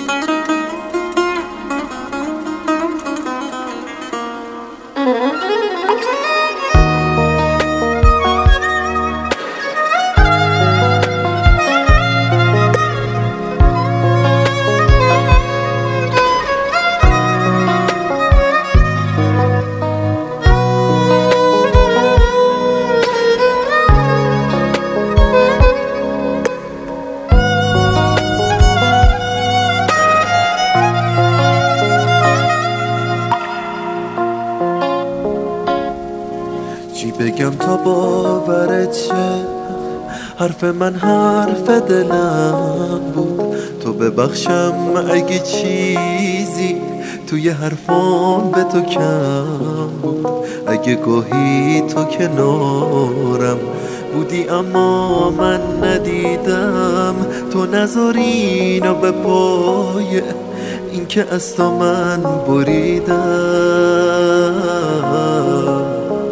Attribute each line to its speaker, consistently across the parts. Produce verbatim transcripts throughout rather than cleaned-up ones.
Speaker 1: چی بگم تا باورت شه؟ حرف من حرف دلم بود. تو ببخشم اگه چیزی توی حرفام به تو کم بود. اگه گاهی تو کنارم بودی اما من ندیدم. تو نذاری اینو به پای این که از تو من بریدم.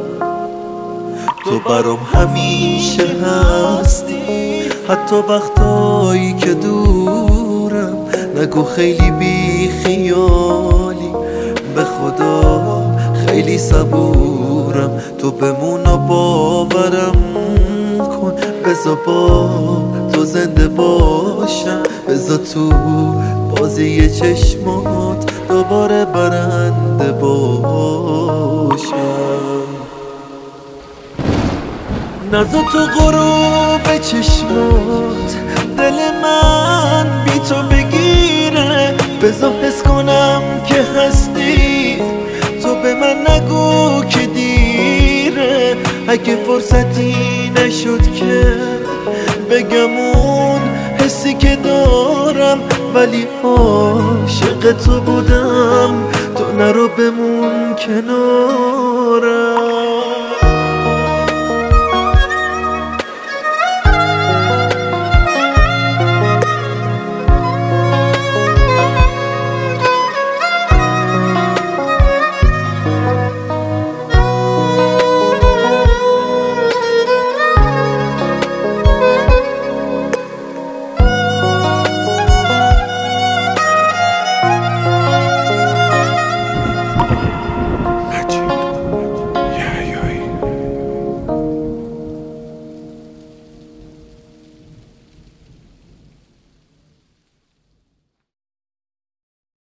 Speaker 1: تو برام همیشه هستی حتی وقتایی که دورم. نگو خیلی بی خیالی به خدا خیلی صبورم. تو بمون و باورم کن بذار با تو زنده باشم. بذار تو بازی چشمات دوباره برنده باشم. نازو تو غروب چشمات دل من بی تو بگیره. بذار حس کنم که هستی تو به من نگو که دیره. اگه فرصتی نشد که بگم اون حسی که دارم ولی عاشق تو بودم. تو نرو بمون کنارم.